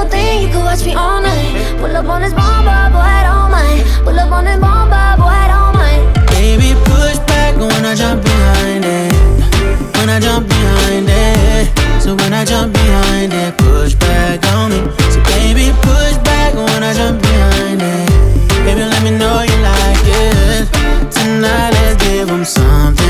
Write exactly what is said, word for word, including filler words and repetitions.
little thing, you could watch me all night. Pull up on this bomba, boy, I don't mind. Pull up on this bomba, boy, I don't mind. Baby, push back when I jump behind it. When I jump behind it. So when I jump behind it, push back on me. So baby, push back when I jump behind it. Baby, let me know you like it. Tonight, let's give them something.